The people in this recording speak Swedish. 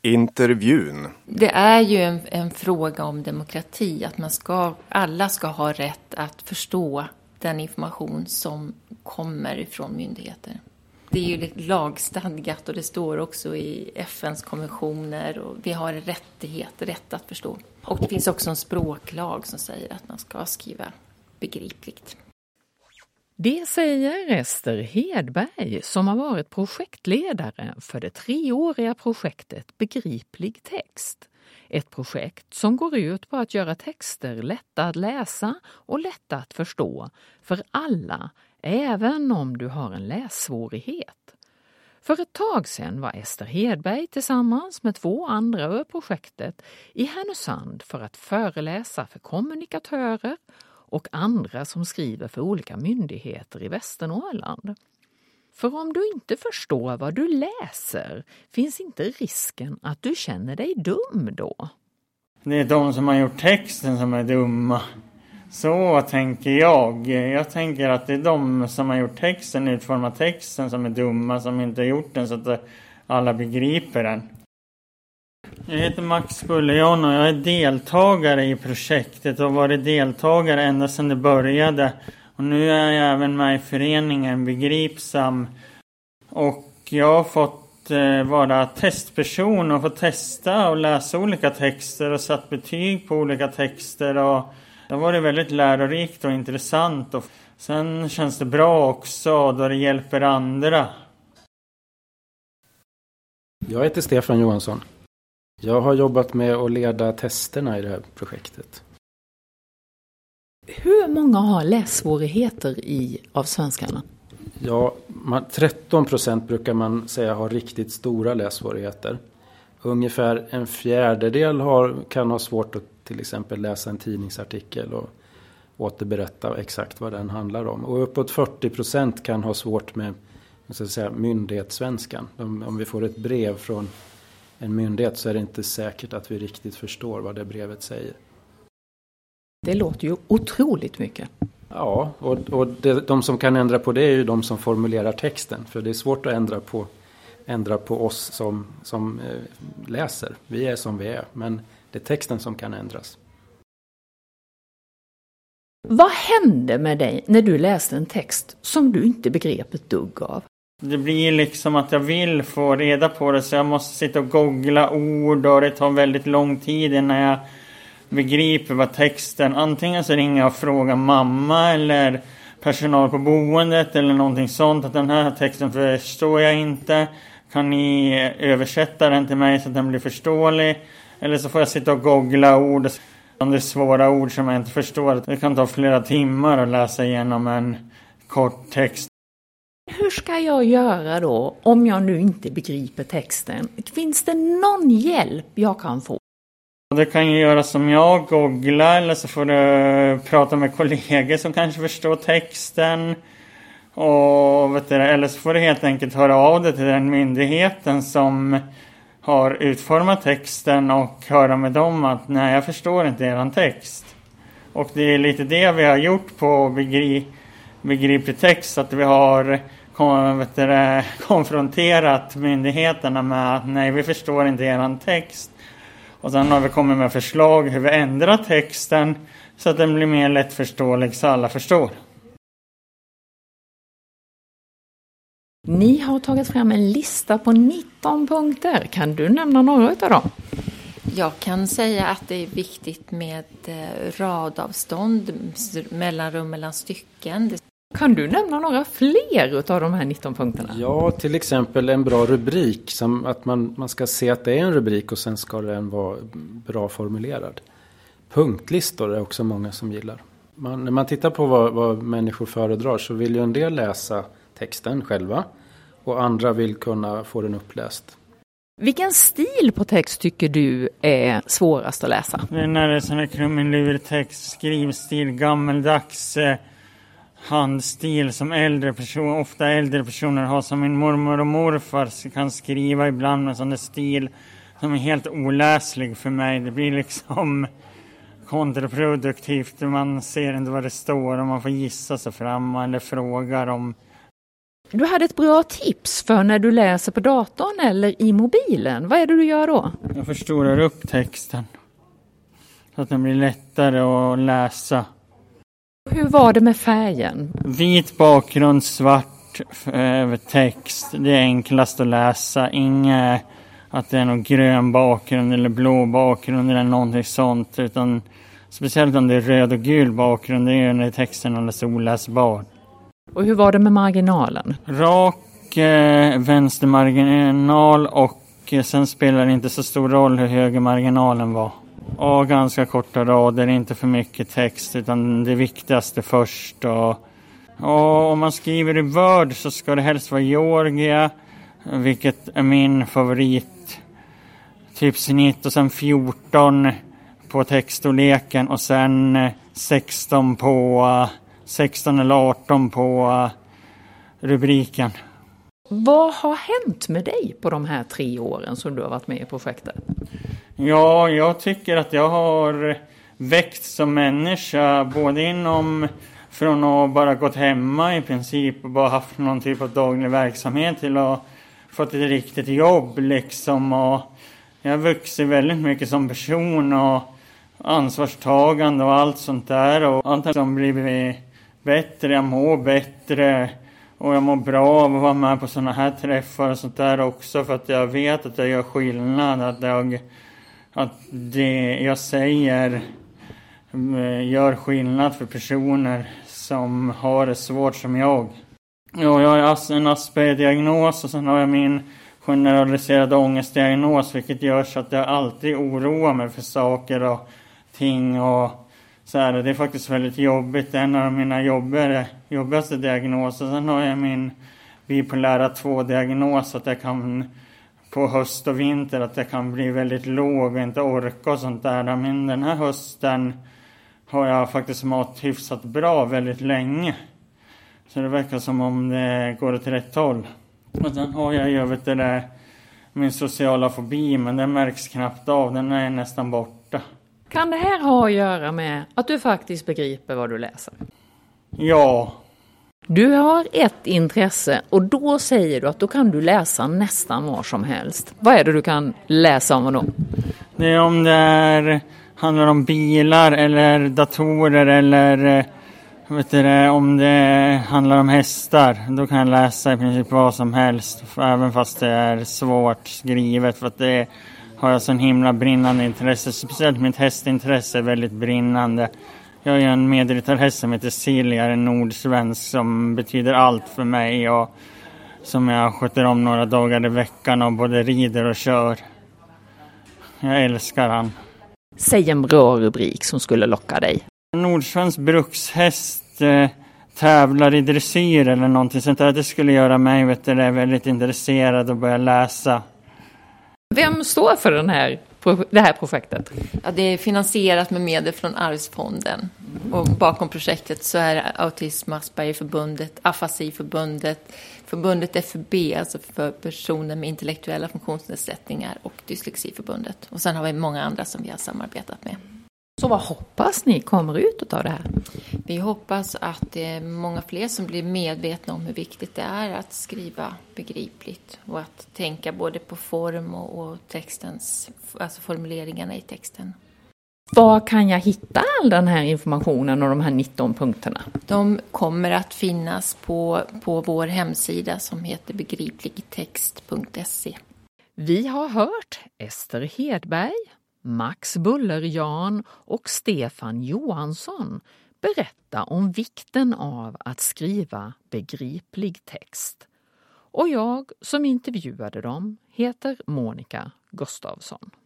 Intervjun. Det är ju en fråga om demokrati, att alla ska ha rätt att förstå den information som kommer ifrån myndigheter. Det är ju lite lagstadgat och det står också i FNs konventioner och vi har rätt att förstå. Och det finns också en språklag som säger att man ska skriva begripligt. Det säger Ester Hedberg som har varit projektledare för det 3-åriga projektet Begriplig text. Ett projekt som går ut på att göra texter lätta att läsa och lätta att förstå för alla, även om du har en lässvårighet. För ett tag sedan var Ester Hedberg tillsammans med 2 andra ur projektet i Härnösand för att föreläsa för kommunikatörer och andra som skriver för olika myndigheter i Västernorrland. För om du inte förstår vad du läser finns inte risken att du känner dig dum då. Det är de som har gjort texten som är dumma. Så tänker jag. Jag tänker att det är de som har gjort texten, utformat texten som är dumma, som inte har gjort den så att alla begriper den. Jag heter Max Bullejon och jag är deltagare i projektet och har varit deltagare ända sedan det började. Och nu är jag även med i föreningen Begripsam. Och jag har fått vara testperson och få testa och läsa olika texter och satt betyg på olika texter. Och det har varit väldigt lärorikt och intressant. Och sen känns det bra också då det hjälper andra. Jag heter Stefan Johansson. Jag har jobbat med att leda testerna i det här projektet. Hur många har lässvårigheter av svenskarna? Ja, 13% brukar man säga har riktigt stora lässvårigheter. Ungefär en fjärdedel kan ha svårt att till exempel läsa en tidningsartikel och återberätta exakt vad den handlar om. Och uppåt 40% kan ha svårt med myndighetssvenskan. Om vi får ett brev från en myndighet så är det inte säkert att vi riktigt förstår vad det brevet säger. Det låter ju otroligt mycket. Ja, och de som kan ändra på det är ju de som formulerar texten. För det är svårt att ändra på oss som läser. Vi är som vi är, men det är texten som kan ändras. Vad hände med dig när du läste en text som du inte begrep ett dugg av? Det blir liksom att jag vill få reda på det så jag måste sitta och googla ord och det tar väldigt lång tid innan jag begriper vad texten. Antingen så ringer jag och frågar mamma eller personal på boendet eller någonting sånt att den här texten förstår jag inte. Kan ni översätta den till mig så att den blir förståelig? Eller så får jag sitta och googla ord. Om det är svåra ord som jag inte förstår. Det kan ta flera timmar att läsa igenom en kort text. Hur ska jag göra då om jag nu inte begriper texten? Finns det någon hjälp jag kan få? Det kan ju göra som jag, googla eller så får du prata med kollegor som kanske förstår texten. Och eller så får du helt enkelt höra av dig till den myndigheten som har utformat texten och höra med dem att nej, jag förstår inte eran text. Och det är lite det vi har gjort på begriplig text, att vi har konfronterat myndigheterna med att nej, vi förstår inte eran text. Och sen har vi kommit med förslag hur vi ändrar texten så att den blir mer lättförståelig så alla förstår. Ni har tagit fram en lista på 19 punkter. Kan du nämna några av dem? Jag kan säga att det är viktigt med radavstånd, mellanrum mellan stycken. Kan du nämna några fler av de här 19 punkterna? Ja, till exempel en bra rubrik. Som att man ska se att det är en rubrik och sen ska den vara bra formulerad. Punktlistor är också många som gillar. När man tittar på vad människor föredrar så vill ju en del läsa texten själva och andra vill kunna få den uppläst. Vilken stil på text tycker du är svårast att läsa? Det är när det är sån här krumelur text, skrivstil, gammeldags handstil som ofta äldre personer har, som min mormor och morfar kan skriva ibland med sån stil som är helt oläslig för mig. Det blir liksom kontraproduktivt. Man ser inte vad det står och man får gissa sig fram eller frågar om. Du hade ett bra tips för när du läser på datorn eller i mobilen. Vad är det du gör då? Jag förstorar upp texten så att den blir lättare att läsa. Hur var det med färgen? Vit bakgrund, svart text. Det är enklast att läsa. Inget att det är någon grön bakgrund eller blå bakgrund eller någonting sånt. Utan speciellt om det är röd och gul bakgrund, det är när texten är alldeles oläsbar. Och hur var det med marginalen? Rak vänstermarginal och sen spelar det inte så stor roll hur hög marginalen var. Och ganska korta rader, inte för mycket text utan det viktigaste först. Och om man skriver i Word så ska det helst vara Georgia, vilket är min favorit. Typ snitt och sen 14 på textstorleken och sen 16 eller 18 på rubriken. Vad har hänt med dig på de här 3 åren som du har varit med i projektet? Ja, jag tycker att jag har växt som människa, både från att bara gått hemma i princip och bara haft någon typ av daglig verksamhet till att fått ett riktigt jobb liksom. Och jag har vuxit väldigt mycket som person och ansvarstagande och allt sånt där. Och allt som blivit bättre, jag mår bättre och jag mår bra av att vara med på såna här träffar och sånt där också. För att jag vet att jag gör skillnad, att det jag säger gör skillnad för personer som har det svårt som jag. Ja, jag har en Asperger-diagnos och sen har jag min generaliserade ångestdiagnos, vilket gör så att jag alltid oroar mig för saker och ting och så här. Det är faktiskt väldigt jobbigt. En av mina jobbigaste diagnoser. Sen har jag min bipolära 2-diagnos, att jag kan på höst och vinter att jag kan bli väldigt låg och inte orka och sånt där. Men den här hösten har jag faktiskt mått hyfsat bra väldigt länge. Så det verkar som om det går åt rätt håll. Och sen har jag ju min sociala fobi, men den märks knappt av. Den är nästan borta. Kan det här ha att göra med att du faktiskt begriper vad du läser? Ja. Du har ett intresse och då säger du att då kan du läsa nästan vad som helst. Vad är det du kan läsa om och då? Det är om det handlar om bilar eller datorer eller om det handlar om hästar. Då kan jag läsa i princip vad som helst, även fast det är svårt skrivet, för att det har jag sån himla brinnande intresse. Speciellt mitt hästintresse är väldigt brinnande. Jag har ju en medryttarhäst som heter Silja, en nordsvensk, som betyder allt för mig och som jag sköter om några dagar i veckan och både rider och kör. Jag älskar han. Säg en bra rubrik som skulle locka dig. En nordsvensk brukshäst tävlar i dressyr eller någonting sånt där. Det skulle göra mig väldigt intresserad och börja läsa. Vem står för det här projektet? Ja, det är finansierat med medel från Arvsfonden. Och bakom projektet så är Autism Aspergerförbundet, Afasiförbundet, förbundet FUB, alltså för personer med intellektuella funktionsnedsättningar, och Dyslexiförbundet. Och sen har vi många andra som vi har samarbetat med. Så vad hoppas ni kommer ut av det här? Vi hoppas att det är många fler som blir medvetna om hur viktigt det är att skriva begripligt och att tänka både på form och textens, alltså formuleringarna i texten. Var kan jag hitta all den här informationen och de här 19 punkterna? De kommer att finnas på vår hemsida som heter begripligtext.se. Vi har hört Ester Hedberg, Max Bullerjan och Stefan Johansson berätta om vikten av att skriva begriplig text. Och jag som intervjuade dem heter Monica Gustafsson.